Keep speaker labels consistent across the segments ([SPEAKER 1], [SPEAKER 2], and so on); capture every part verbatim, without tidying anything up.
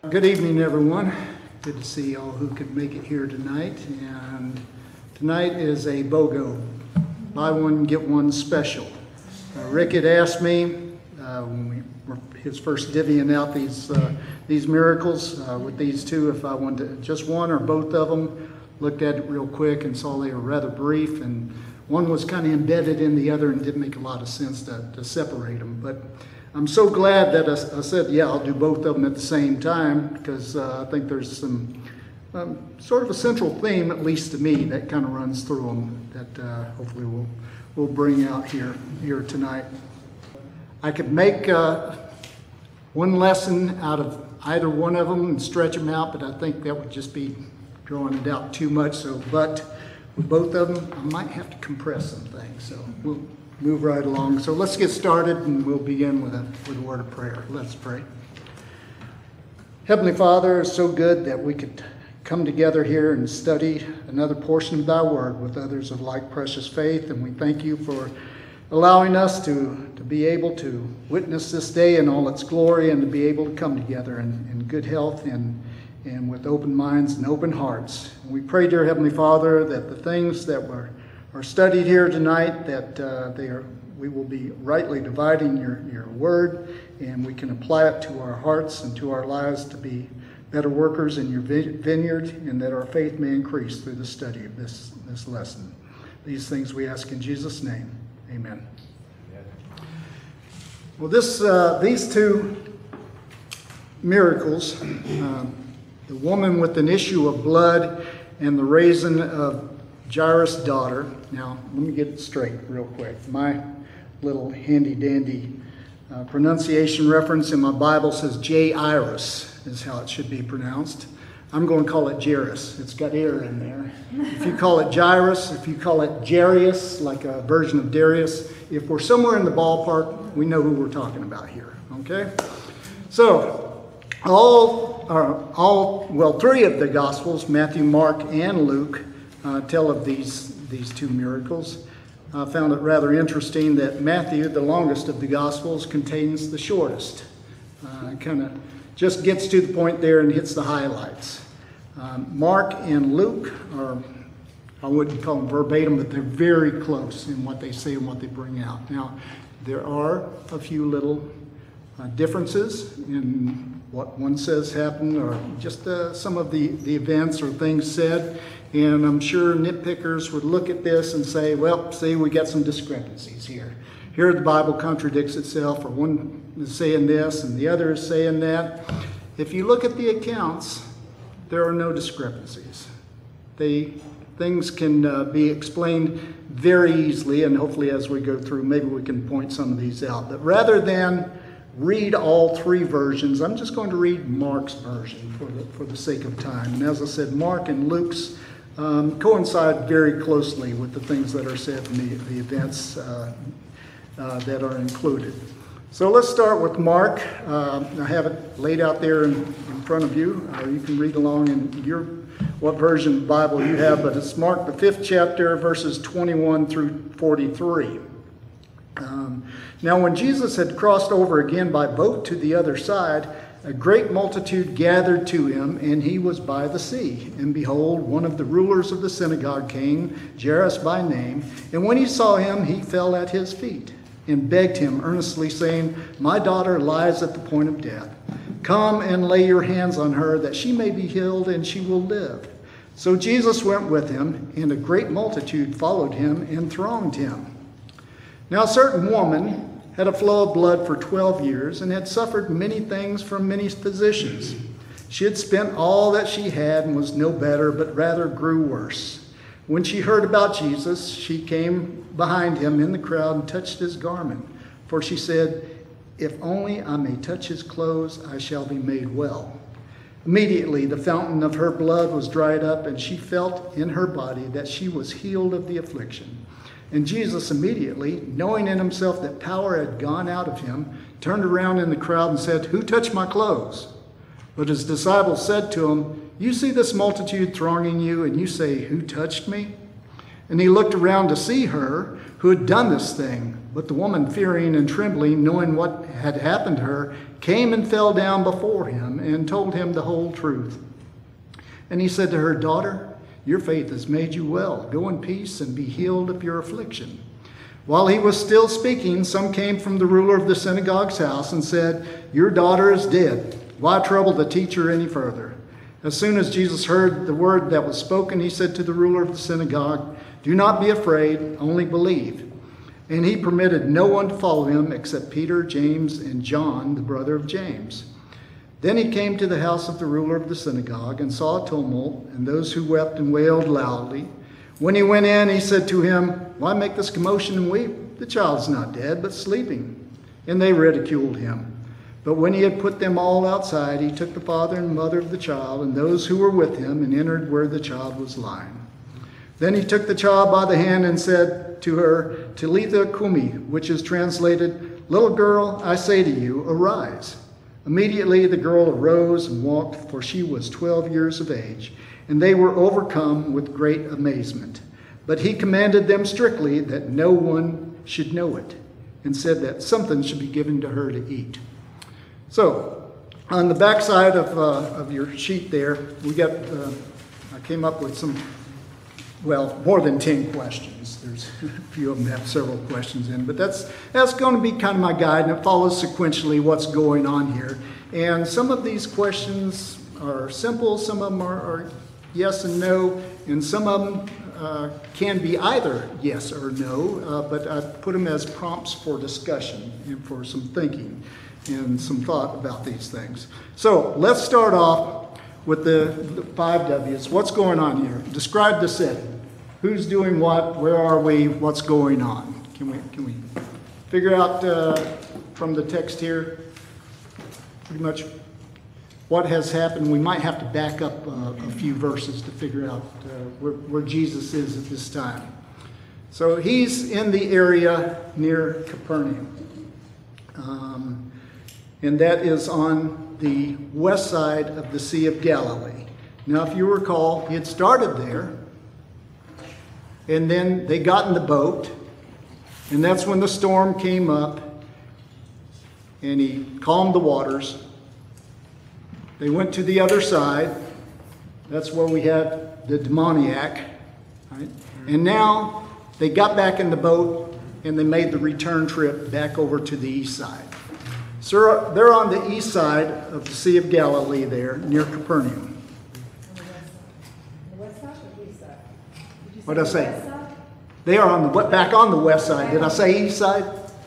[SPEAKER 1] Good evening, everyone. Good to see all who could make it here tonight. And tonight is a BOGO, buy one, get one special. Uh, Rick had asked me uh, when we were his first divvying out these uh, these miracles uh, with these two, if I wanted just one or both of them. Looked at it real quick and saw they were rather brief, and one was kind of embedded in the other and didn't make a lot of sense to, to separate them. But I'm so glad that I, I said, yeah, I'll do both of them at the same time, because uh, I think there's some um, sort of a central theme, at least to me, that kind of runs through them that uh, hopefully we'll, we'll bring out here, here tonight. I could make uh, one lesson out of either one of them and stretch them out, but I think that would just be drawing it out too much. So, but with both of them, I might have to compress some things. So we'll move right along. So let's get started, and we'll begin with a, with a word of prayer. Let's pray. Heavenly Father, it's so good that we could come together here and study another portion of thy word with others of like precious faith. And we thank you for allowing us to, to be able to witness this day in all its glory, and to be able to come together in, in good health and, and with open minds and open hearts. And we pray, dear Heavenly Father, that the things that were are studied here tonight, that uh, they are, we will be rightly dividing your, your word, and we can apply it to our hearts and to our lives to be better workers in your vineyard, and that our faith may increase through the study of this, this lesson. These things we ask in Jesus' name. Amen. Well, this uh, these two miracles, uh, the woman with an issue of blood and the raising of Jairus' daughter. Now, let me get it straight real quick. My little handy-dandy uh, pronunciation reference in my Bible says Jairus is how it should be pronounced. I'm going to call it Jairus. It's got air in there. If you call it Jairus, if you call it Jarius, like a version of Darius, if we're somewhere in the ballpark, we know who we're talking about here, okay? So, all, uh, all well, three of the Gospels, Matthew, Mark, and Luke, Uh, tell of these these two miracles. I found it rather interesting that Matthew, the longest of the Gospels, contains the shortest. Uh, it kind of just gets to the point there and hits the highlights. Um, Mark and Luke are, I wouldn't call them verbatim, but they're very close in what they say and what they bring out. Now, there are a few little uh, differences in what one says happened, or just uh, some of the, the events or things said. And I'm sure nitpickers would look at this and say, well, see, we got some discrepancies here. Here the Bible contradicts itself, or one is saying this and the other is saying that. If you look at the accounts, there are no discrepancies. They, things can uh, be explained very easily, and hopefully as we go through, maybe we can point some of these out. But rather than read all three versions, I'm just going to read Mark's version for the, for the sake of time. And as I said, Mark and Luke's Um, coincide very closely with the things that are said in the, the events uh, uh, that are included. So let's start with Mark. Uh, I have it laid out there in, in front of you, or you can read along in your what version of the Bible you have, but it's Mark, the fifth chapter, verses twenty-one through forty-three. Um, now when Jesus had crossed over again by boat to the other side, a great multitude gathered to him, and he was by the sea. And behold, one of the rulers of the synagogue came, Jairus by name, and when he saw him, he fell at his feet and begged him earnestly, saying, "My daughter lies at the point of death. Come and lay your hands on her, that she may be healed, and she will live." So Jesus went with him, and a great multitude followed him and thronged him. Now a certain woman had a flow of blood for twelve years, and had suffered many things from many physicians. She had spent all that she had and was no better, but rather grew worse. When she heard about Jesus, she came behind him in the crowd and touched his garment. For she said, "If only I may touch his clothes, I shall be made well." Immediately the fountain of her blood was dried up, and she felt in her body that she was healed of the affliction. And Jesus immediately, knowing in himself that power had gone out of him, turned around in the crowd and said, "Who touched my clothes?" But his disciples said to him, "You see this multitude thronging you, and you say, 'Who touched me?' And he looked around to see her who had done this thing. But the woman, fearing and trembling, knowing what had happened to her, came and fell down before him and told him the whole truth. And he said to her, "Daughter, your faith has made you well. Go in peace and be healed of your affliction." While he was still speaking, some came from the ruler of the synagogue's house and said, "Your daughter is dead. Why trouble the teacher any further?" As soon as Jesus heard the word that was spoken, he said to the ruler of the synagogue, "Do not be afraid, only believe." And he permitted no one to follow him except Peter, James, and John, the brother of James. Then he came to the house of the ruler of the synagogue and saw a tumult and those who wept and wailed loudly. When he went in, he said to him, "Why make this commotion and weep? The child is not dead, but sleeping." And they ridiculed him. But when he had put them all outside, he took the father and mother of the child and those who were with him and entered where the child was lying. Then he took the child by the hand and said to her, "Talitha cumi," which is translated, "Little girl, I say to you, arise." Immediately the girl arose and walked, for she was twelve years of age, and they were overcome with great amazement. But he commanded them strictly that no one should know it, and said that something should be given to her to eat. So, on the back side of, uh, of your sheet there, we got, uh, I came up with some, well, more than ten questions. There's a few of them have several questions in, but that's that's going to be kind of my guide, and it follows sequentially what's going on here. And some of these questions are simple, some of them are, are yes and no, and some of them uh, can be either yes or no, uh, but I put them as prompts for discussion and for some thinking and some thought about these things. So let's start off with the, the five W's. What's going on here? Describe the setting. Who's doing what? Where are we? What's going on? Can we can we figure out uh, from the text here pretty much what has happened? We might have to back up uh, a few verses to figure out uh, where, where Jesus is at this time. So he's in the area near Capernaum. Um, and that is on the west side of the Sea of Galilee. Now, if you recall, he had started there, and then they got in the boat, and that's when the storm came up, and he calmed the waters. They went to the other side. That's where we had the demoniac, right? And now they got back in the boat, and they made the return trip back over to the east side. So they're on the east side of the Sea of Galilee there, near Capernaum.
[SPEAKER 2] The west side or the east side?
[SPEAKER 1] What did I say? They are on the back on the west side. Did I say east side?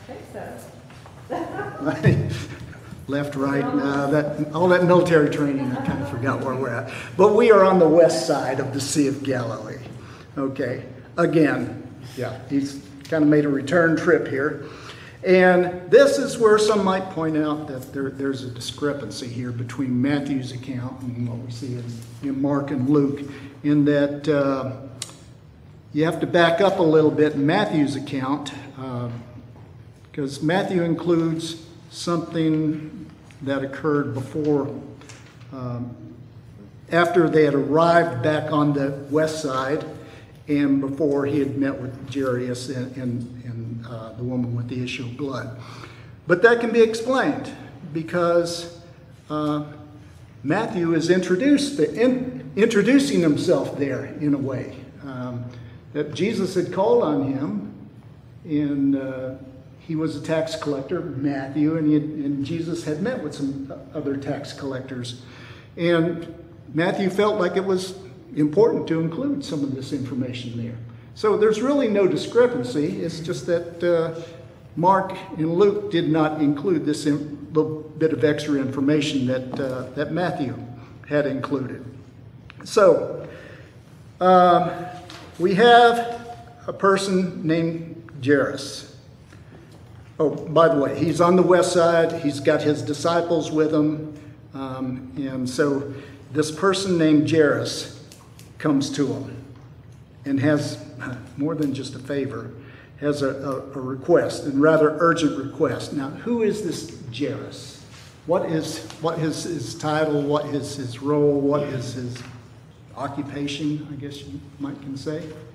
[SPEAKER 2] I think so.
[SPEAKER 1] Left, right, uh, that all that military training, I kind of forgot where we're at. But we are on the west side of the Sea of Galilee. Okay, again, yeah, he's kind of made a return trip here. And this is where some might point out that there, there's a discrepancy here between Matthew's account and what we see in, in Mark and Luke, in that uh, you have to back up a little bit in Matthew's account, because uh, Matthew includes something that occurred before, um, after they had arrived back on the west side, and before he had met with Jairus and, and, and uh, the woman with the issue of blood. But that can be explained because uh, Matthew is introduced, in, introducing himself there in a way. Um, that Jesus had called on him, and uh, he was a tax collector, Matthew, and, he had, and Jesus had met with some other tax collectors. And Matthew felt like it was important to include some of this information there. So there's really no discrepancy. It's just that uh, Mark and Luke did not include this in, little bit of extra information that, uh, that Matthew had included. So um, we have a person named Jairus. Oh, by the way, he's on the west side. He's got his disciples with him. Um, and so this person named Jairus comes to him and has more than just a favor, has a, a, a request, and rather urgent request. Now, who is this Jairus? What is what is his title? What is his role? What is his occupation, I guess you might can say?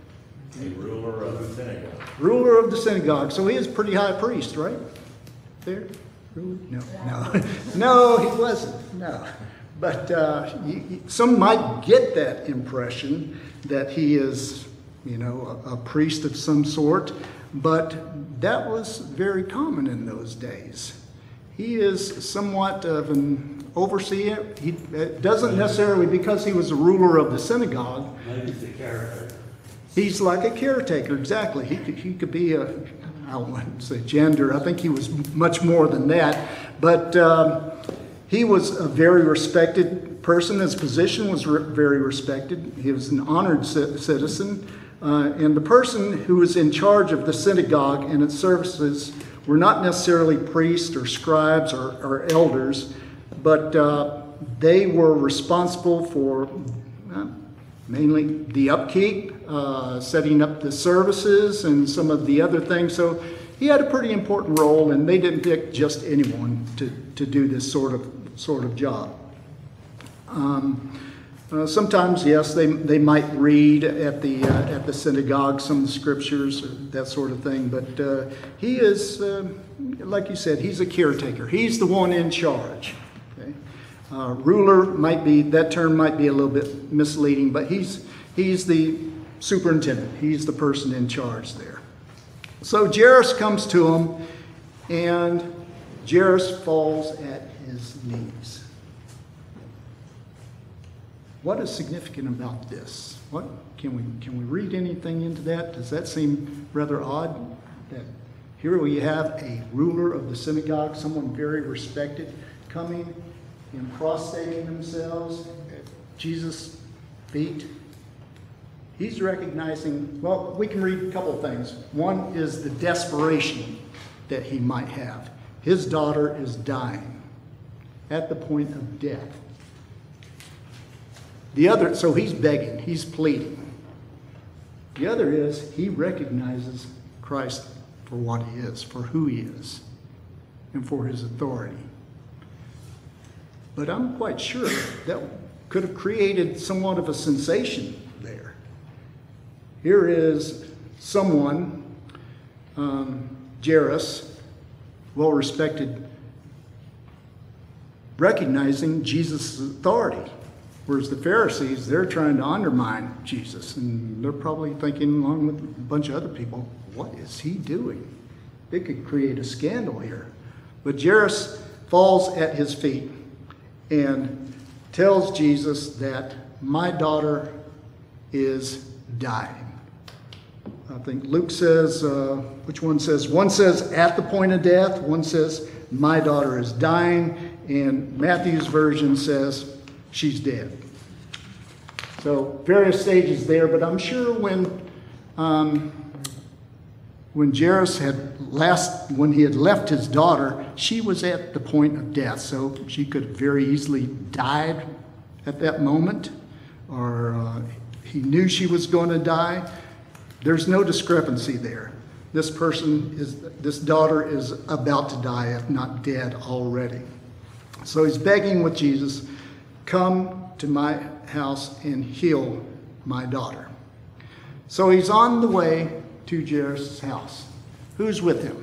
[SPEAKER 3] A ruler of the synagogue.
[SPEAKER 1] Ruler of the synagogue. So he is pretty high priest, right? There? Ruler? No, no. No, he wasn't. No. But uh, you, you, some might get that impression that he is, you know, a, a priest of some sort. But that was very common in those days. He is somewhat of an overseer. He it doesn't necessarily because he was a ruler of the synagogue.
[SPEAKER 4] Maybe he's a caretaker.
[SPEAKER 1] He's like a caretaker, exactly. He could, he could be a, I don't want to say gender. I think he was much more than that. But um, he was a very respected person. His position was re- very respected. He was an honored c- citizen. Uh, and the person who was in charge of the synagogue and its services were not necessarily priests or scribes or, or elders, but uh, they were responsible for uh, mainly the upkeep, uh, setting up the services and some of the other things. So he had a pretty important role, and they didn't pick just anyone to, to do this sort of sort of job. Um, uh, sometimes, yes, they they might read at the uh, at the synagogue some of the scriptures, or that sort of thing. But uh, he is, uh, like you said, he's a caretaker. He's the one in charge. Okay? Uh, ruler might be, that term might be a little bit misleading, but he's he's the superintendent. He's the person in charge there. So Jairus comes to him, and Jairus falls at his knees. What is significant about this? What can we can we read anything into that? Does that seem rather odd? That here we have a ruler of the synagogue, someone very respected, coming and prostrating themselves at Jesus' feet. He's recognizing, well, we can read a couple of things. One is the desperation that he might have. His daughter is dying at the point of death. The other, so he's begging, he's pleading. The other is he recognizes Christ for what he is, for who he is, and for his authority. But I'm quite sure that could have created somewhat of a sensation there. Here is someone, um, Jairus, well-respected, recognizing Jesus' authority. Whereas the Pharisees, they're trying to undermine Jesus. And they're probably thinking, along with a bunch of other people, what is he doing? It could create a scandal here. But Jairus falls at his feet and tells Jesus that my daughter is dying. I think Luke says, uh, which one says? One says at the point of death. One says my daughter is dying. And Matthew's version says she's dead. So various stages there, but I'm sure when um, when Jairus had last, when he had left his daughter, she was at the point of death. So she could have very easily died at that moment, or uh, he knew she was going to die. There's no discrepancy there. This person is, this daughter is about to die, if not dead already. So he's begging with Jesus, come to my house and heal my daughter. So he's on the way to Jairus' house. Who's with him?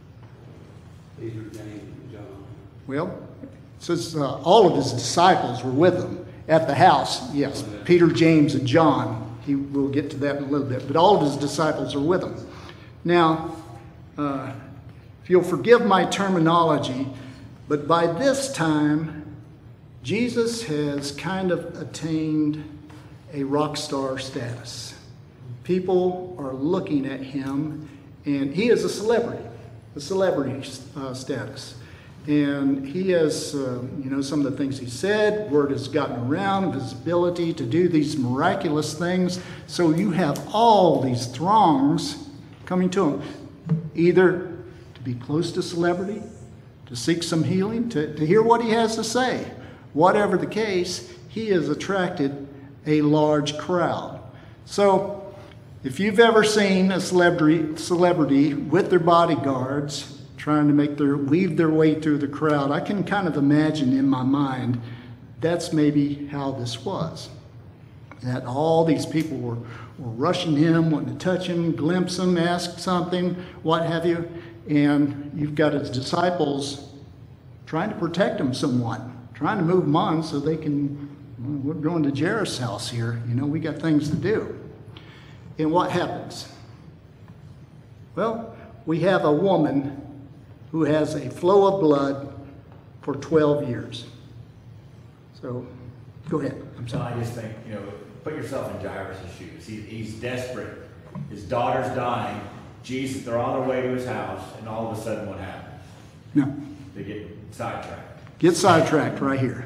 [SPEAKER 4] Peter, James, and John.
[SPEAKER 1] Well, it says uh, all of his disciples were with him at the house. Yes, Peter, James, and John. He, we'll get to that in a little bit. But all of his disciples are with him. Now, uh, if you'll forgive my terminology, but by this time, Jesus has kind of attained a rock star status. People are looking at him, and he is a celebrity, a celebrity uh, status. And he has, uh, you know, some of the things he said, word has gotten around of his ability to do these miraculous things. So you have all these throngs coming to him, either to be close to celebrity, to seek some healing, to, to hear what he has to say. Whatever the case, he has attracted a large crowd. So if you've ever seen a celebrity, celebrity with their bodyguards trying to make their weave their way through the crowd, I can kind of imagine in my mind that's maybe how this was. that all these people were, were rushing him, wanting to touch him, glimpse him, ask something, what have you. And you've got his disciples trying to protect him somewhat, trying to move them on so they can, well, we're going to Jairus' house here. You know, we got things to do. And what happens? Well, we have a woman who has a flow of blood for twelve years. So, go ahead. I'm
[SPEAKER 3] So
[SPEAKER 1] sorry.
[SPEAKER 3] I just think, you know, put yourself in Jairus' shoes. He, he's desperate. His daughter's dying. Jesus, they're on their way to his house, and all of a sudden what happens?
[SPEAKER 1] No,
[SPEAKER 3] They get sidetracked.
[SPEAKER 1] get sidetracked right here.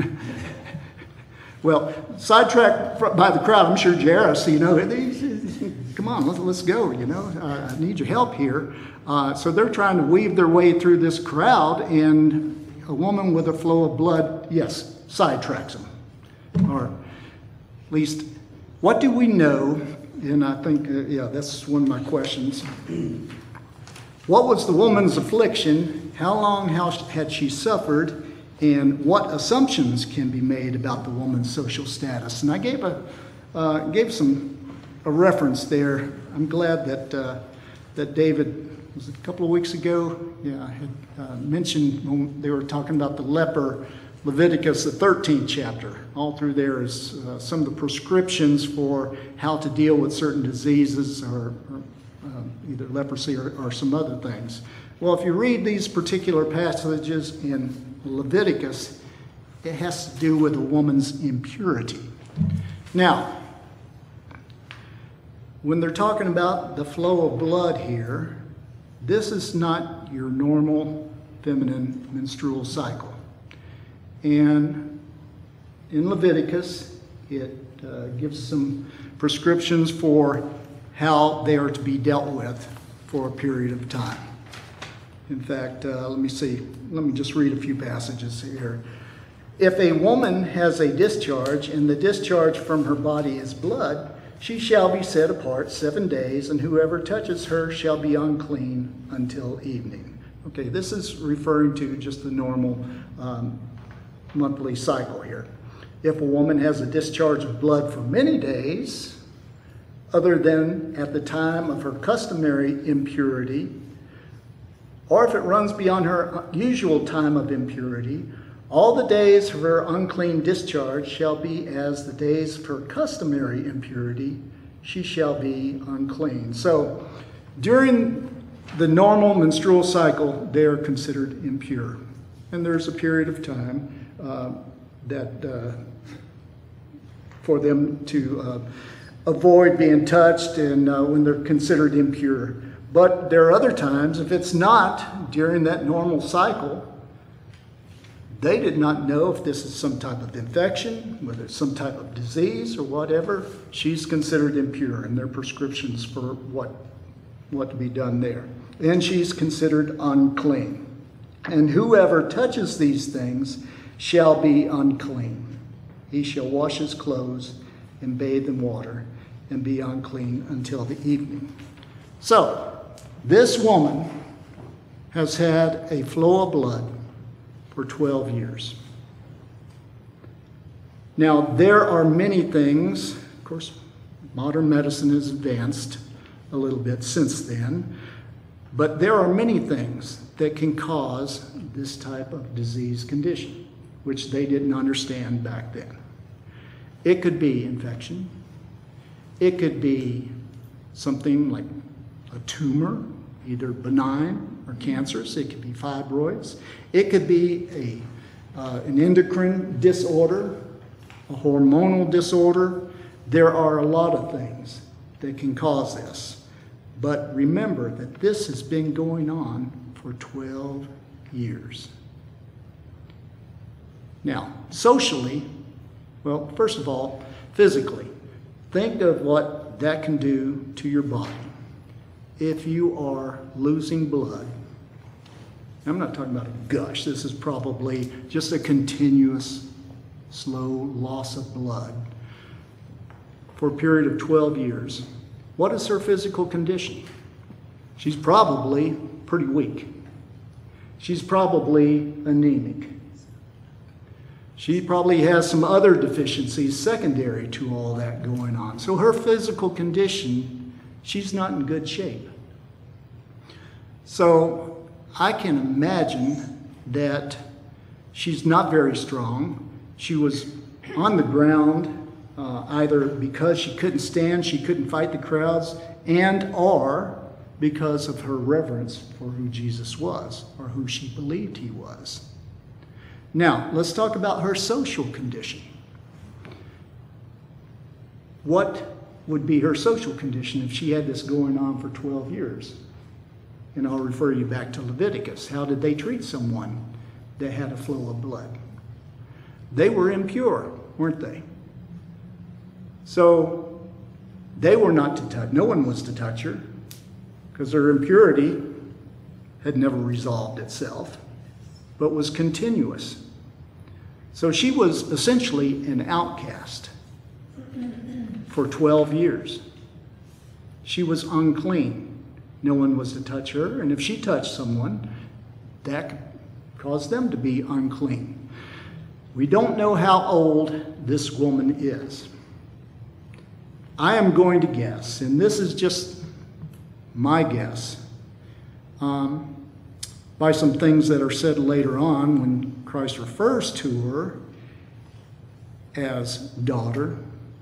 [SPEAKER 1] Well, sidetracked fr- by the crowd. I'm sure Jairus, you know, come on, let's, let's go, you know. Uh, I need your help here. Uh, so they're trying to weave their way through this crowd, and a woman with a flow of blood, yes, sidetracks them. Or at least, what do we know? And I think, uh, yeah, that's one of my questions. What was the woman's affliction? How long how had she suffered? And what assumptions can be made about the woman's social status? And I gave a uh, gave some a reference there. I'm glad that uh, that David, was it a couple of weeks ago? Yeah, I had uh, mentioned when they were talking about the leper, Leviticus, the thirteenth chapter. All through there is uh, some of the prescriptions for how to deal with certain diseases, or, or um, either leprosy or, or some other things. Well, if you read these particular passages in Leviticus, it has to do with a woman's impurity. Now, when they're talking about the flow of blood here, this is not your normal feminine menstrual cycle. And in Leviticus, it uh, gives some prescriptions for how they are to be dealt with for a period of time. In fact, uh, let me see, let me just read a few passages here. If a woman has a discharge, and the discharge from her body is blood, she shall be set apart seven days, and whoever touches her shall be unclean until evening. Okay, this is referring to just the normal um, monthly cycle here. If a woman has a discharge of blood for many days, other than at the time of her customary impurity, or if it runs beyond her usual time of impurity, all the days of her unclean discharge shall be as the days of her customary impurity. She shall be unclean. So during the normal menstrual cycle, they are considered impure. And there's a period of time uh, that uh, for them to uh, avoid being touched, and uh, when they're considered impure. But there are other times, if it's not during that normal cycle, they did not know if this is some type of infection, whether it's some type of disease or whatever. She's considered impure, and there are prescriptions for what, what to be done there. And she's considered unclean. And whoever touches these things shall be unclean. He shall wash his clothes and bathe in water and be unclean until the evening. So, this woman has had a flow of blood for twelve years. Now, there are many things, of course, modern medicine has advanced a little bit since then, but there are many things that can cause this type of disease condition, which they didn't understand back then. It could be infection. It could be something like a tumor, either benign or cancerous. It could be fibroids. It could be a, uh, an endocrine disorder, a hormonal disorder. There are a lot of things that can cause this. But remember that this has been going on for twelve years. Now, socially, well, first of all, physically, think of what that can do to your body. If you are losing blood, I'm not talking about a gush, this is probably just a continuous, slow loss of blood for a period of twelve years. What is her physical condition? She's probably pretty weak. She's probably anemic. She probably has some other deficiencies secondary to all that going on. So her physical condition, she's not in good shape. So I can imagine that she's not very strong. She was on the ground uh, either because she couldn't stand, she couldn't fight the crowds, and or because of her reverence for who Jesus was or who she believed he was. Now, let's talk about her social condition. What would be her social condition if she had this going on for twelve years? And I'll refer you back to Leviticus. How did they treat someone that had a flow of blood? They were impure, weren't they? So they were not to touch. No one was to touch her because her impurity had never resolved itself, but was continuous. So she was essentially an outcast for twelve years. She was unclean. No one was to touch her, and if she touched someone, that caused them to be unclean. We don't know how old this woman is. I am going to guess, and this is just my guess, um, by some things that are said later on when Christ refers to her as daughter,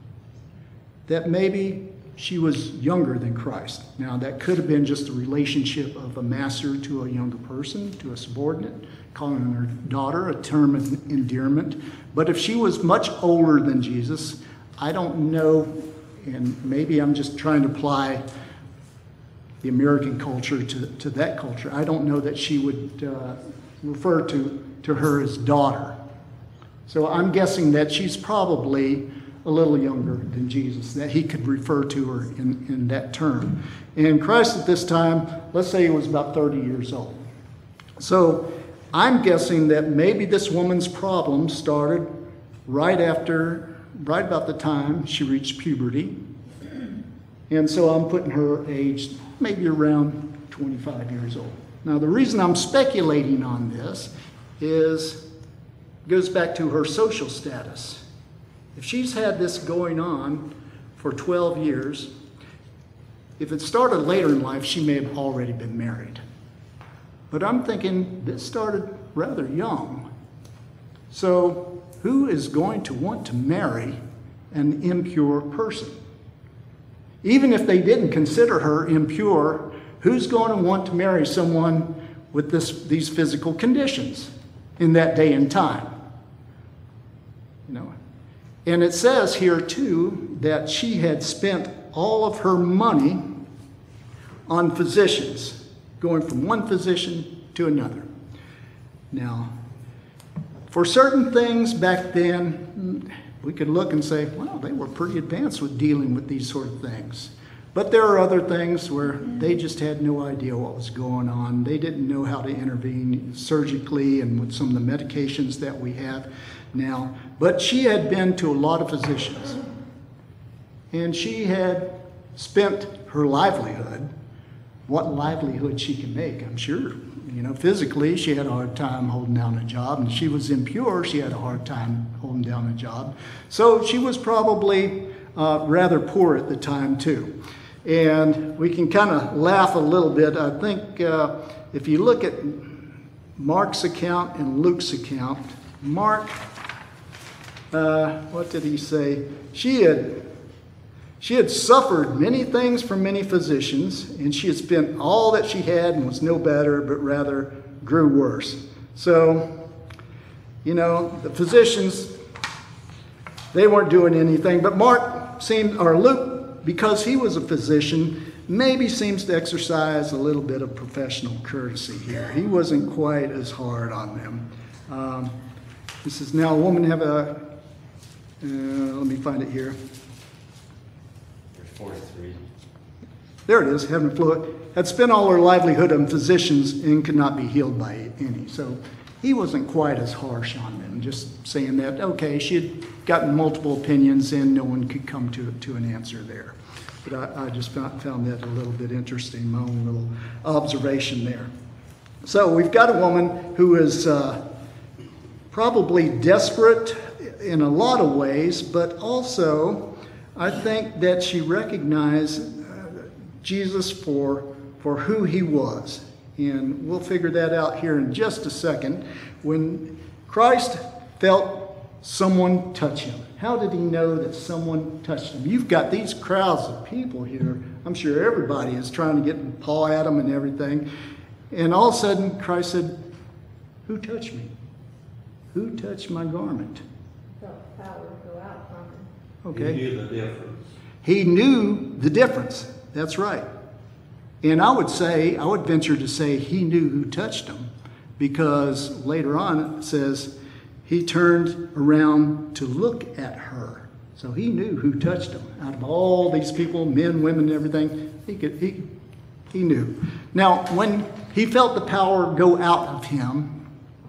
[SPEAKER 1] that maybe she was younger than Christ. Now, that could have been just a relationship of a master to a younger person, to a subordinate, calling her daughter, a term of endearment. But if she was much older than Jesus, I don't know, and maybe I'm just trying to apply the American culture to, to that culture. I don't know that she would uh, refer to, to her as daughter. So I'm guessing that she's probably a little younger than Jesus, that he could refer to her in, in that term. And Christ at this time, let's say he was about thirty years old. So I'm guessing that maybe this woman's problem started right after, right about the time she reached puberty. And so I'm putting her age maybe around twenty-five years old. Now the reason I'm speculating on this is, it goes back to her social status. If she's had this going on for twelve years, if it started later in life, she may have already been married. But I'm thinking this started rather young. So who is going to want to marry an impure person? Even if they didn't consider her impure, who's going to want to marry someone with this, these physical conditions in that day and time? You know, and it says here, too, that she had spent all of her money on physicians, going from one physician to another. Now, for certain things back then, we could look and say, well, they were pretty advanced with dealing with these sort of things. But there are other things where they just had no idea what was going on. They didn't know how to intervene surgically and with some of the medications that we have now. But she had been to a lot of physicians. And she had spent her livelihood, what livelihood she can make, I'm sure. You know, physically, she had a hard time holding down a job. And if she was impure, she had a hard time holding down a job. So she was probably uh, rather poor at the time, too. And we can kind of laugh a little bit. I think uh, if you look at Mark's account and Luke's account, Mark, uh, what did he say? She had, she had suffered many things from many physicians, and she had spent all that she had and was no better, but rather grew worse. So, you know, the physicians, they weren't doing anything. But Mark seemed, or Luke, because he was a physician, maybe seems to exercise a little bit of professional courtesy here. He wasn't quite as hard on them. Um, this is now a woman have a, uh, let me find it here.
[SPEAKER 3] There's forty-three.
[SPEAKER 1] There it is, having a fluid. Had spent all her livelihood on physicians and could not be healed by any. So he wasn't quite as harsh on them, just saying that, okay, she had gotten multiple opinions and no one could come to, to an answer there. But I, I just found, found that a little bit interesting, my own little observation there. So we've got a woman who is uh, probably desperate in a lot of ways, but also I think that she recognized uh, Jesus for, for who he was. And we'll figure that out here in just a second. When Christ felt someone touch him, how did he know that someone touched him? You've got these crowds of people here. I'm sure everybody is trying to get a paw at him and everything. And all of a sudden, Christ said, "Who touched me? Who touched my garment?"
[SPEAKER 2] Felt power go out from him.
[SPEAKER 1] Okay.
[SPEAKER 4] He knew the difference.
[SPEAKER 1] He knew the difference. That's right. And I would say, I would venture to say he knew who touched him, because later on it says he turned around to look at her. So he knew who touched him. Out of all these people, men, women, and everything, he could, he, he knew. Now, when he felt the power go out of him,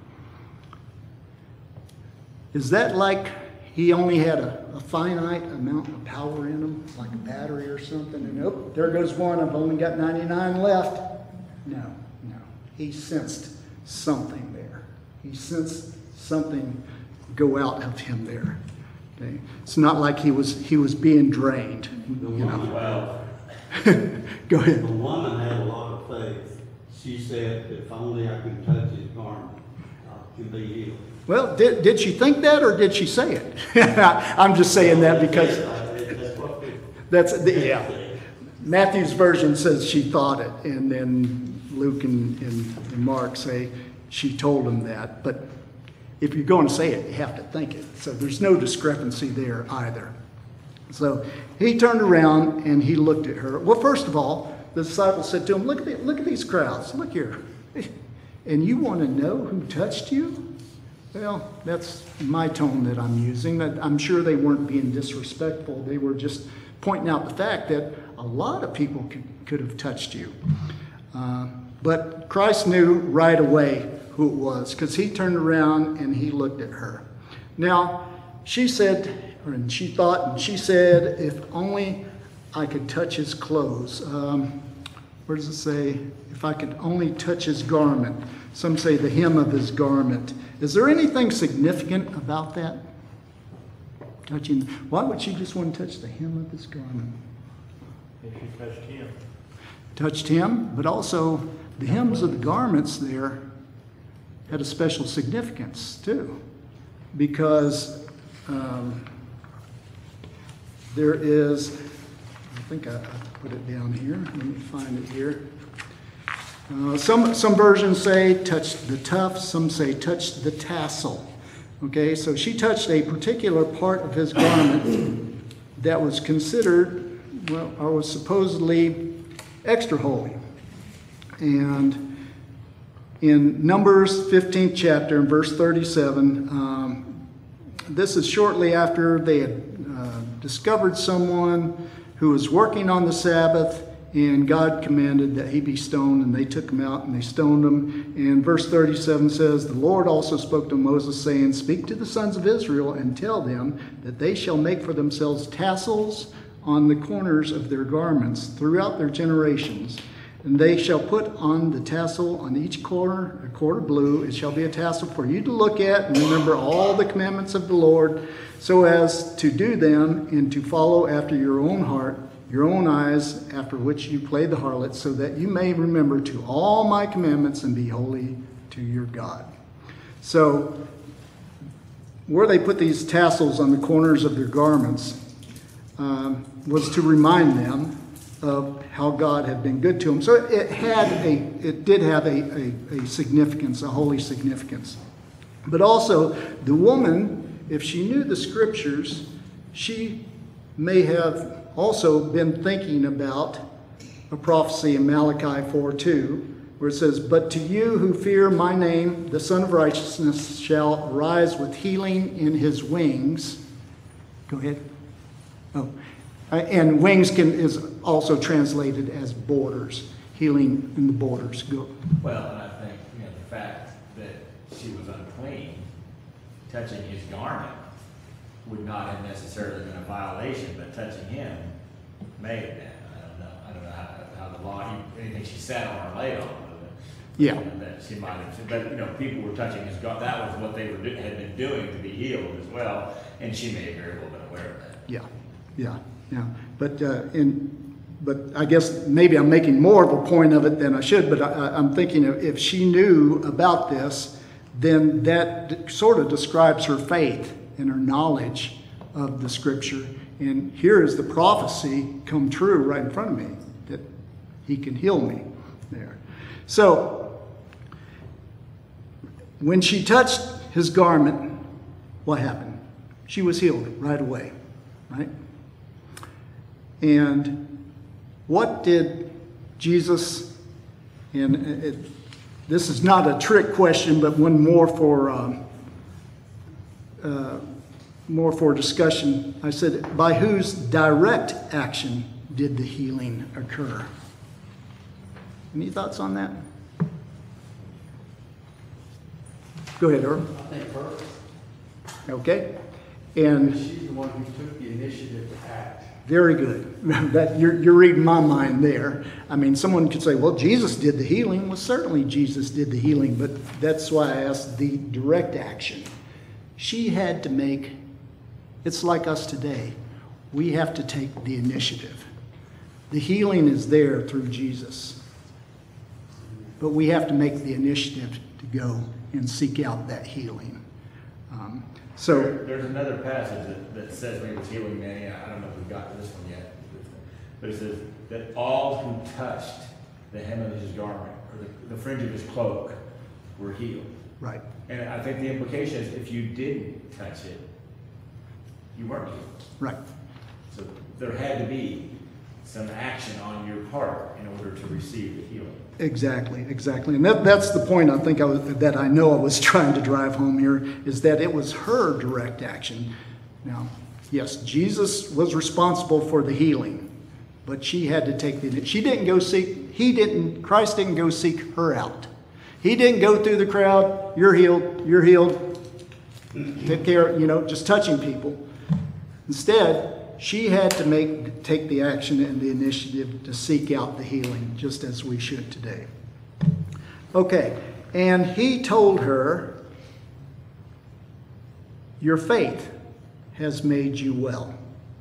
[SPEAKER 1] is that like he only had a, a finite amount of power in him, like a battery or something, and oh, there goes one, I've only got ninety-nine left? No, no. He sensed something there. He sensed something go out of him there. Okay? It's not like he was he was being drained.
[SPEAKER 4] The
[SPEAKER 1] You know.
[SPEAKER 4] woman,
[SPEAKER 3] Well,
[SPEAKER 1] Go
[SPEAKER 4] the
[SPEAKER 1] ahead.
[SPEAKER 4] woman had a lot of faith. She said, if only I can touch his garment, I can be healed.
[SPEAKER 1] Well, did, did she think that, or did she say it? I'm just saying that because
[SPEAKER 4] That's what we-
[SPEAKER 1] that's, the, yeah. Matthew's version says she thought it, and then Luke and, and, and Mark say she told him that. But if you're going to say it, you have to think it. So there's no discrepancy there either. So he turned around and he looked at her. Well, first of all, the disciples said to him, look at, the, look at these crowds. Look here. And you want to know who touched you? Well, that's my tone that I'm using. I'm sure they weren't being disrespectful. They were just pointing out the fact that a lot of people could, could have touched you. Uh, but Christ knew right away who it was, because he turned around and he looked at her. Now, she said, or and she thought, and she said, if only I could touch his clothes. Um, where does it say? If I could only touch his garment. Some say the hem of his garment. Is there anything significant about that? Touching. Why would she just want to touch the hem of his garment?
[SPEAKER 3] if you touched him.
[SPEAKER 1] Touched him, but also the hems of the garments there had a special significance too, because um, there is, I think I, I put it down here. Let me find it here. Uh, some some versions say touch the tuft. Some say touch the tassel. Okay, so she touched a particular part of his garment that was considered, well, or was supposedly extra holy. And in Numbers fifteenth chapter, in verse thirty-seven, um, this is shortly after they had uh, discovered someone who was working on the Sabbath, and God commanded that he be stoned, and they took him out and they stoned him. And verse thirty-seven says, the Lord also spoke to Moses, saying, speak to the sons of Israel and tell them that they shall make for themselves tassels on the corners of their garments throughout their generations. And they shall put on the tassel on each corner, a cord of blue. It shall be a tassel for you to look at and remember all the commandments of the Lord, so as to do them and to follow after your own heart, your own eyes, after which you play the harlot, so that you may remember to all my commandments and be holy to your God. So, where they put these tassels on the corners of their garments um, was to remind them of how God had been good to them. So it had a, it did have a, a, a significance, a holy significance. But also, the woman, if she knew the scriptures, she may have also been thinking about a prophecy in Malachi four two, where it says, but to you who fear my name, the Son of Righteousness shall arise with healing in his wings. Go ahead. Oh. Uh, and wings can is also translated as borders, healing in the borders. Go.
[SPEAKER 3] Well, and I think, you know, the fact that she was unclean, touching his garment would not have necessarily been a violation, but touching him may have been. I don't know. I don't know how, how the law, anything she sat on or laid on.
[SPEAKER 1] Yeah.
[SPEAKER 3] That she might have, but, you know, people were touching his garment, that was what they were, do- had been doing to be healed as well, and she may have very well been aware of that.
[SPEAKER 1] Yeah, yeah, yeah. But uh, in, but I guess maybe I'm making more of a point of it than I should. But I, I'm thinking if, if she knew about this, then that sort of describes her faith and her knowledge of the Scripture. And here is the prophecy come true right in front of me that he can heal me there. So when she touched his garment, what happened? She was healed right away, right? And what did Jesus, and it, this is not a trick question, but one more for um, uh, more for discussion. I said, by whose direct action did the healing occur? Any thoughts on that? Go ahead, Earl.
[SPEAKER 5] I think her,
[SPEAKER 1] Okay. And
[SPEAKER 5] she's the one who took the initiative to act.
[SPEAKER 1] very good. That you're, you're reading my mind there. I mean, someone could say, well, Jesus did the healing. Well, certainly Jesus did the healing, but that's why I asked the direct action. She had to make, it's like us today. We have to take the initiative. The healing is there through Jesus. But we have to make the initiative to go and seek out that healing. Um, so,
[SPEAKER 3] There- There's another passage that, that says when he was healing many, I don't know if we've got to this one yet, but it says that all who touched the hem of his garment, or the, the fringe of his cloak, were healed.
[SPEAKER 1] right.
[SPEAKER 3] And I think the implication is if you didn't touch it, you weren't healed.
[SPEAKER 1] Right.
[SPEAKER 3] So there had to be some action on your part in order to receive the healing.
[SPEAKER 1] Exactly, exactly. And that, that's the point I think I was, that I know I was trying to drive home here, is that it was her direct action. Now, yes, Jesus was responsible for the healing, but she had to take the, she didn't go seek, he didn't, Christ didn't go seek her out. He didn't go through the crowd, you're healed, you're healed, take care, you know, just touching people. Instead, she had to make take the action and the initiative to seek out the healing, just as we should today. Okay, and he told her, your faith has made you well.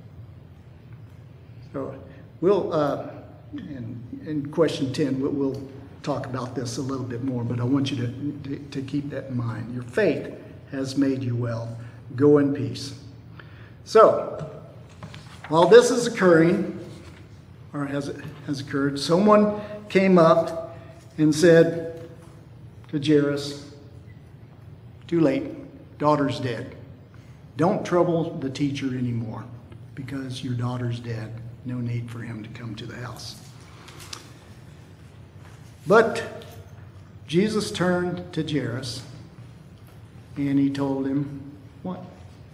[SPEAKER 1] So we'll, uh, in, in question ten, we'll, we'll talk about this a little bit more, but I want you to, to, to keep that in mind. Your faith has made you well. Go in peace. So, while this is occurring, or has, has occurred, someone came up and said to Jairus, too late, daughter's dead. Don't trouble the teacher anymore because your daughter's dead. No need for him to come to the house. But Jesus turned to Jairus and he told him, what?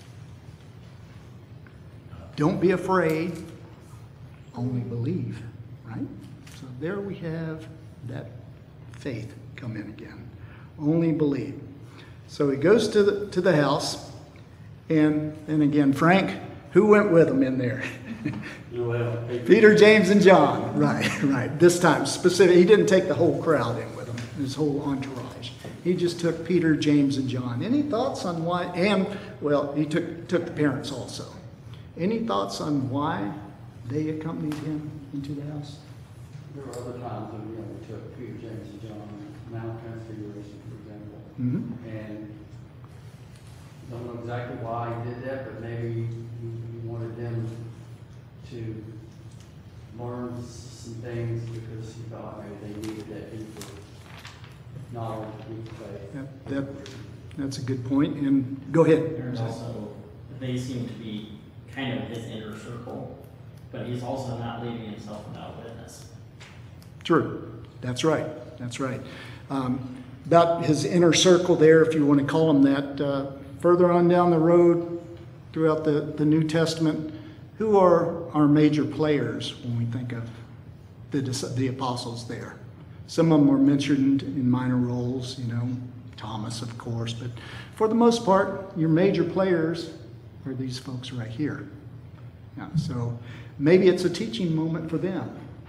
[SPEAKER 1] Don't be afraid, only believe, right? So there we have that faith come in again. Only believe. So he goes to the, to the house, and, and again, Frank, who went with him in there?
[SPEAKER 4] Well,
[SPEAKER 1] Peter, James, and John. Right, right. This time, specific. He didn't take the whole crowd in with him, his whole entourage. He just took Peter, James, and John. Any thoughts on why? And, well, he took, took the parents also. Any thoughts on why they accompanied him into the house?
[SPEAKER 5] There were other times when, you know, we took Peter, James, and John, Mount Transfiguration, for example.
[SPEAKER 1] Mm-hmm.
[SPEAKER 5] And don't know exactly why he did that, but maybe he, he wanted them to learn s- some things because he thought maybe they needed that deeper knowledge, deeper faith.
[SPEAKER 1] That, that, that's a good point. And go ahead.
[SPEAKER 6] There's also, they seem to be kind of his inner circle, but he's also not leaving himself without witness.
[SPEAKER 1] True. That's right. That's right. Um, about his inner circle there, if you want to call him that, uh, further on down the road throughout the, the New Testament, who are our major players when we think of the, the apostles there? Some of them are mentioned in minor roles, you know, Thomas, of course, but for the most part, your major players are these folks right here. Yeah, so maybe it's a teaching moment for them.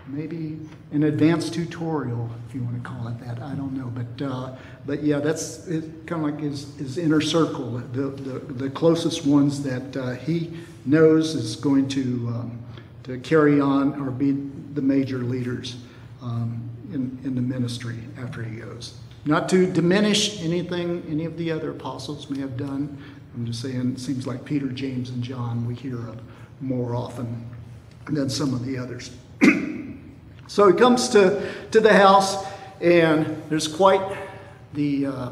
[SPEAKER 1] maybe an advanced tutorial, if you want to call it that. I don't know, but uh, but yeah, that's kind of like his, his inner circle, the, the the closest ones that uh, he knows is going to um, to carry on or be the major leaders um, in in the ministry after he goes. Not to diminish anything any of the other apostles may have done. I'm just saying, it seems like Peter, James, and John we hear of more often than some of the others. So he comes to, to the house, and there's quite the uh,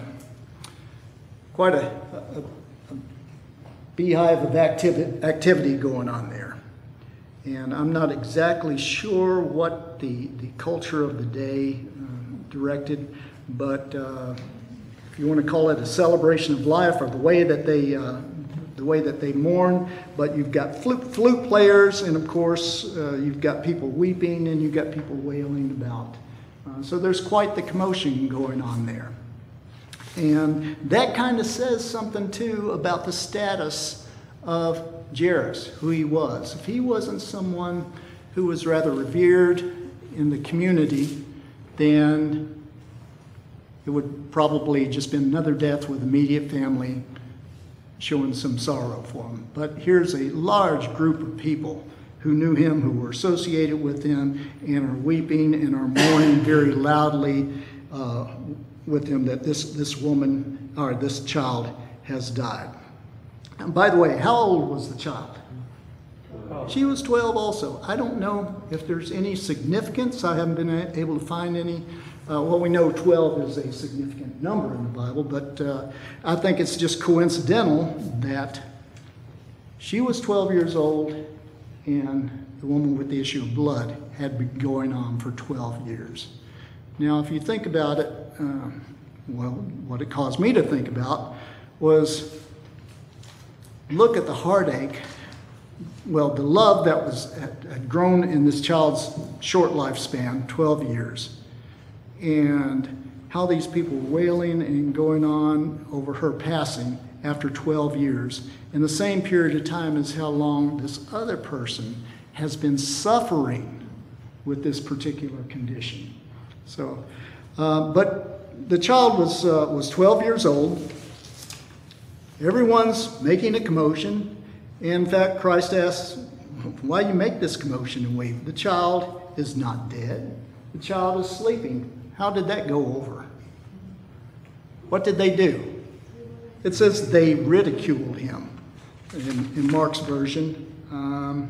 [SPEAKER 1] quite a, a, a beehive of activity, activity going on there. And I'm not exactly sure what the, the culture of the day uh, directed, but uh, if you want to call it a celebration of life or the way that they uh, the way that they mourn, but you've got flute, flute players, and of course uh, you've got people weeping, and you've got people wailing about. Uh, so there's quite the commotion going on there. And that kind of says something too about the status of Jairus, who he was. If he wasn't someone who was rather revered in the community, then it would probably just been another death with immediate family showing some sorrow for him. But here's a large group of people who knew him, who were associated with him, and are weeping and are mourning very loudly uh, with him that this, this woman, or this child, has died. And by the way, how old was the child? She was twelve also. I don't know if there's any significance. I haven't been able to find any. Uh, well, we know twelve is a significant number in the Bible, but uh, I think it's just coincidental that she was twelve years old and the woman with the issue of blood had been going on for twelve years. Now, if you think about it, uh, well, what it caused me to think about was look at the heartache, well, the love that was had, had grown in this child's short lifespan, twelve years. And how these people were wailing and going on over her passing after twelve years. In the same period of time as how long this other person has been suffering with this particular condition. So, uh, but the child was, uh, was twelve years old. Everyone's making a commotion. In fact, Christ asks, why you make this commotion and weep? The child is not dead. The child is sleeping. How did that go over? What did they do? It says they ridiculed him in, in Mark's version. Um,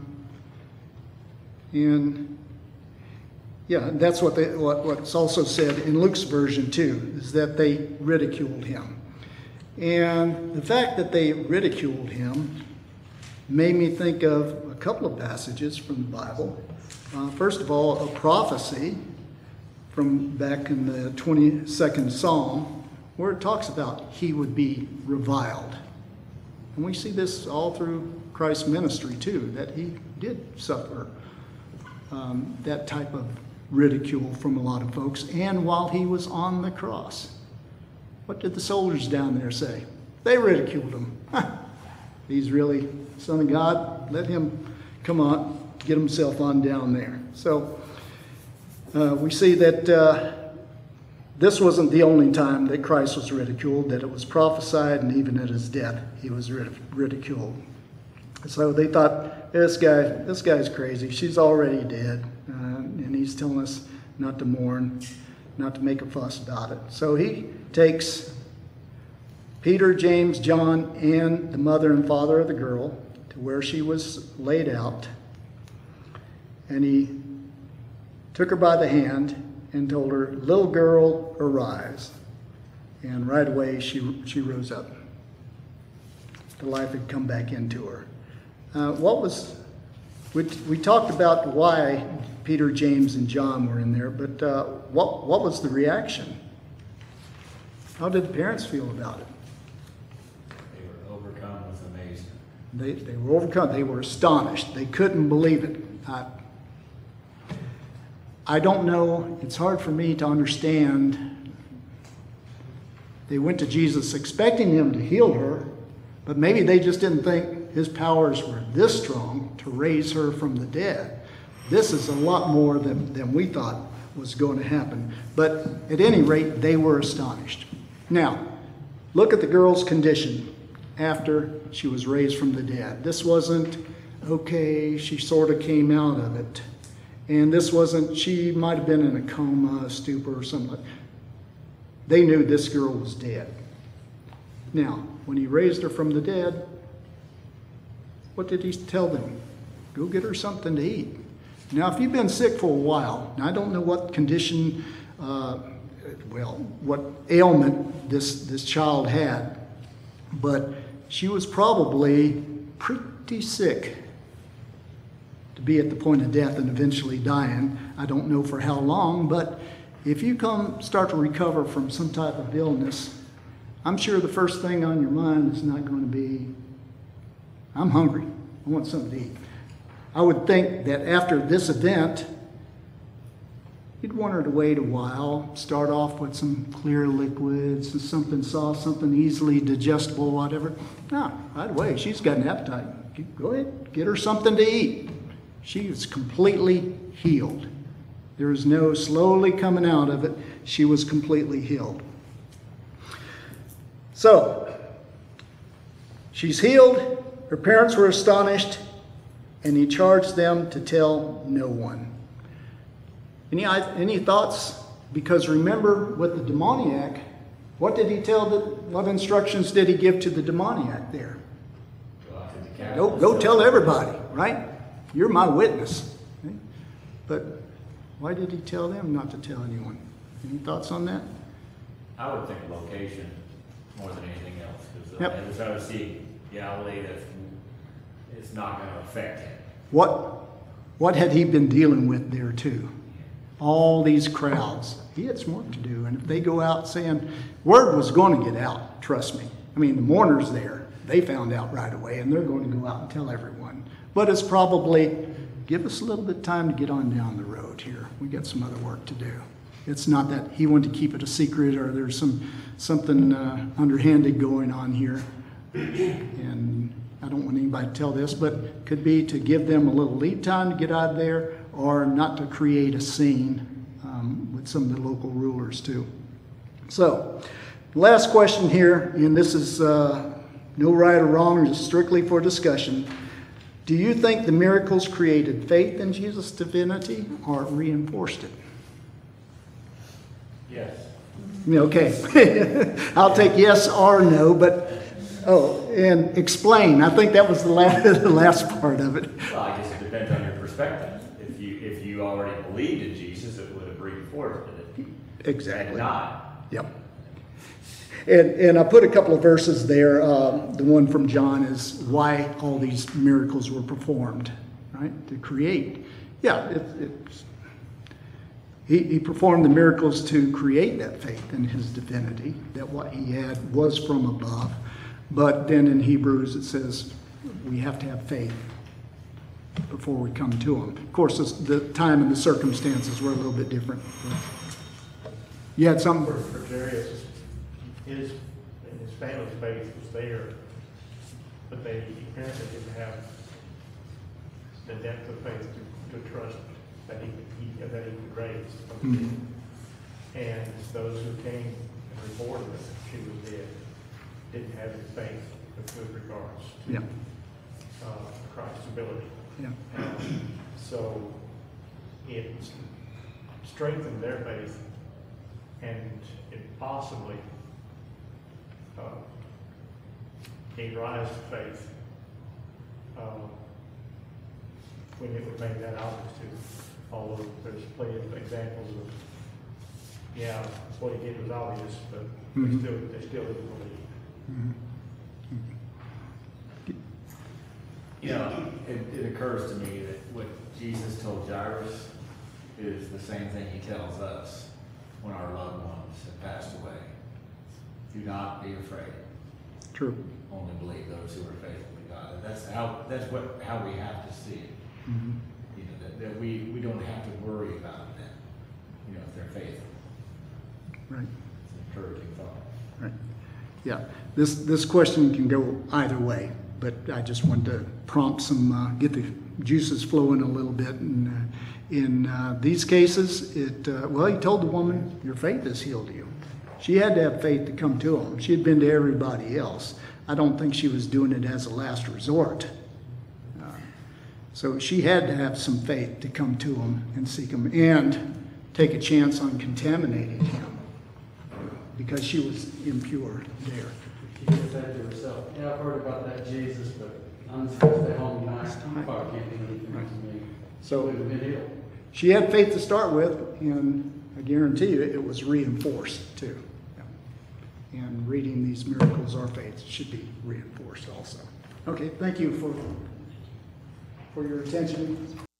[SPEAKER 1] and yeah, that's what, they, what what's also said in Luke's version too, is that they ridiculed him. And the fact that they ridiculed him made me think of a couple of passages from the Bible. Uh, first of all, a prophecy from back in the twenty-second Psalm, where it talks about he would be reviled. And we see this all through Christ's ministry too, that he did suffer um, that type of ridicule from a lot of folks, and while he was on the cross. What did the soldiers down there say? They ridiculed him. He's really Son of God. Let him come on, get himself on down there. So uh, we see that uh, this wasn't the only time that Christ was ridiculed, that it was prophesied, and even at his death, he was ridiculed. So they thought, this guy, this guy's crazy. She's already dead, uh, and he's telling us not to mourn, not to make a fuss about it. So he takes Peter, James, John, and the mother and father of the girl to where she was laid out, and he took her by the hand and told her, "Little girl, arise." And right away she she rose up. The life had come back into her. Uh, what was we we talked about why Peter, James, and John were in there, but uh, what what was the reaction? How did the parents feel about it?
[SPEAKER 3] They were overcome with amazement.
[SPEAKER 1] They they were overcome. They were astonished. They couldn't believe it. I, I don't know. It's hard for me to understand. They went to Jesus expecting him to heal her, but maybe they just didn't think his powers were this strong to raise her from the dead. this is a lot more than, than we thought was going to happen. But at any rate, they were astonished. Now, look at the girl's condition after she was raised from the dead. This wasn't, okay, she sort of came out of it. And this wasn't, she might have been in a coma, a stupor, or something. They knew this girl was dead. Now, when he raised her from the dead, what did he tell them? Go get her something to eat. Now, if you've been sick for a while, and I don't know what condition, uh, well, what ailment this, this child had, but she was probably pretty sick to be at the point of death and eventually dying. I don't know for how long, but if you come start to recover from some type of illness, I'm sure the first thing on your mind is not going to be, I'm hungry, I want something to eat. I would think that after this event, you'd want her to wait a while, start off with some clear liquids and something soft, something easily digestible, whatever. No, right away, she's got an appetite. Go ahead, get her something to eat. She was completely healed. There was no slowly coming out of it. She was completely healed. So, she's healed. Her parents were astonished, and he charged them to tell no one. Any, any thoughts? Because remember, with the demoniac, what did he tell the, what instructions did he give to the demoniac there?
[SPEAKER 3] Go out to the cabin.
[SPEAKER 1] Go, go tell everybody, right? You're my witness. Okay? But why did he tell them not to tell anyone? Any thoughts on that?
[SPEAKER 3] I would think location more than anything else, because
[SPEAKER 1] Yep.
[SPEAKER 3] as I would see Galilee, that it's not going to affect him.
[SPEAKER 1] What, what had he been dealing with there too? All these crowds. He had some work to do. And if they go out saying, word was going to get out, trust me. I mean, the mourners there, they found out right away, and they're going to go out and tell everyone. But it's probably, give us a little bit of time to get on down the road here. We got some other work to do. It's not that he wanted to keep it a secret or there's some something uh, underhanded going on here. And I don't want anybody to tell this, but it could be to give them a little lead time to get out of there, or not to create a scene um, with some of the local rulers too. So, last question here, and this is uh, no right or wrong, just strictly for discussion. Do you think the miracles created faith in Jesus' divinity or reinforced it?
[SPEAKER 3] Yes.
[SPEAKER 1] Okay. I'll take yes or no, but, oh, and explain. I think that was the last, the last part of it.
[SPEAKER 3] Well, I guess it depends on your perspective. If you if you already believed in Jesus, it would have reinforced it.
[SPEAKER 1] Exactly.
[SPEAKER 3] And not.
[SPEAKER 1] Yep. And, and I put a couple of verses there. Um, the one from John is why all these miracles were performed, right? To create. Yeah, it, it's, he, he performed the miracles to create that faith in his divinity, that what he had was from above. But then in Hebrews it says we have to have faith before we come to him. Of course, this, the time and the circumstances were a little bit different. You had something?
[SPEAKER 7] For, for Jairus, his and his family's faith was there, but they apparently didn't have the depth of faith to, to trust that he, he that he could raise from the dead. And those who came and reported that she was dead didn't have the faith with regards to
[SPEAKER 1] Yeah.
[SPEAKER 7] uh, Christ's ability.
[SPEAKER 1] Yeah.
[SPEAKER 7] Um, so it strengthened their faith, and it possibly uh, gave rise to faith uh, when it was made that obvious to. Although there's plenty of examples of, yeah, what he did was obvious, but
[SPEAKER 1] Mhm.
[SPEAKER 7] they still they still didn't believe.
[SPEAKER 3] You know, it, it occurs to me that what Jesus told Jairus is the same thing he tells us when our loved ones have passed away. Do not be afraid.
[SPEAKER 1] True.
[SPEAKER 3] Only believe those who are faithful to God. And that's how that's what how we have to see it.
[SPEAKER 1] Mm-hmm.
[SPEAKER 3] You know, that, that we, we don't have to worry about them, you know, if they're faithful.
[SPEAKER 1] Right.
[SPEAKER 3] It's an encouraging thought.
[SPEAKER 1] Right. Yeah. This this question can go either way. but I just wanted to prompt some, uh, get the juices flowing a little bit. And uh, in uh, these cases, it, uh, well, he told the woman, your faith has healed you. She had to have faith to come to him. She had been to everybody else. I don't think she was doing it as a last resort. Uh, so she had to have some faith to come to him and seek him and take a chance on contaminating him because she was impure there.
[SPEAKER 5] She just said to herself, yeah, I've heard about that Jesus, but I'm just gonna stay home tonight. You probably can't do anything to me.
[SPEAKER 1] So-
[SPEAKER 5] It would have been healed.
[SPEAKER 1] She had faith to start with, and I guarantee you it was reinforced too. And reading these miracles, our faith should be reinforced also. Okay, thank you for, for your attention.